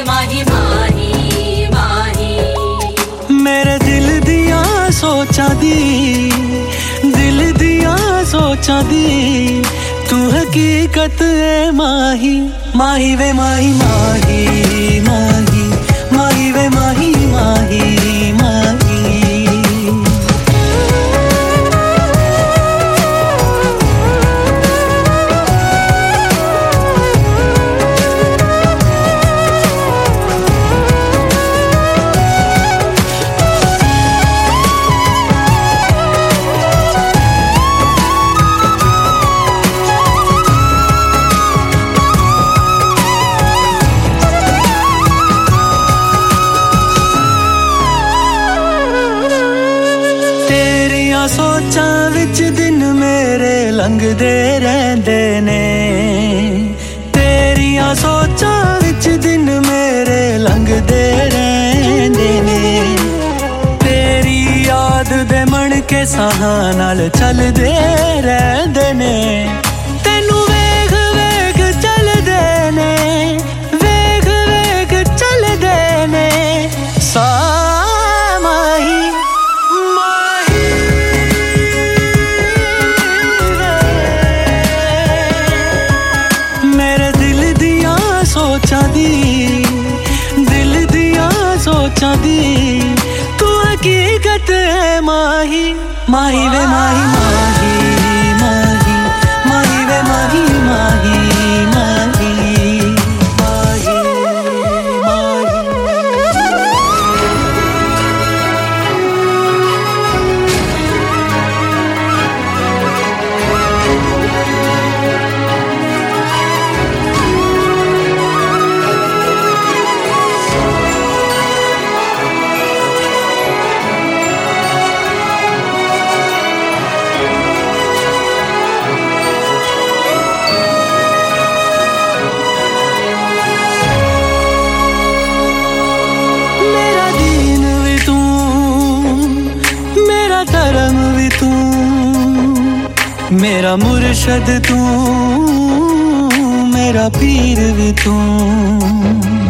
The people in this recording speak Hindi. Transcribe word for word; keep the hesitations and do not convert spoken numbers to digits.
माही माही माही। मेरे दिल दिया सोचा दी, दिल दिया सोचा दी, तू हकीकत है माही। माही वे माही माही माही, माही वे माही माही माही। सोचां विच दिन मेरे लंघदे रहंदे ने, तेरियां सोचां विच दिन मेरे लंघदे रहंदे ने। तेरी याद दे मन के साहां नाल चलदे रहंदे ने। तैनू वेख वेख चलदे ने, वेख वेख चलदे ने सा सोचा दी, दिल दिया सोचा दी, तू हकीकत है माही। माही वे माही माही माही, माही वे माही माही माही माही माही। धर्म भी तू, मेरा मुर्शद तू, मेरा पीर भी तू।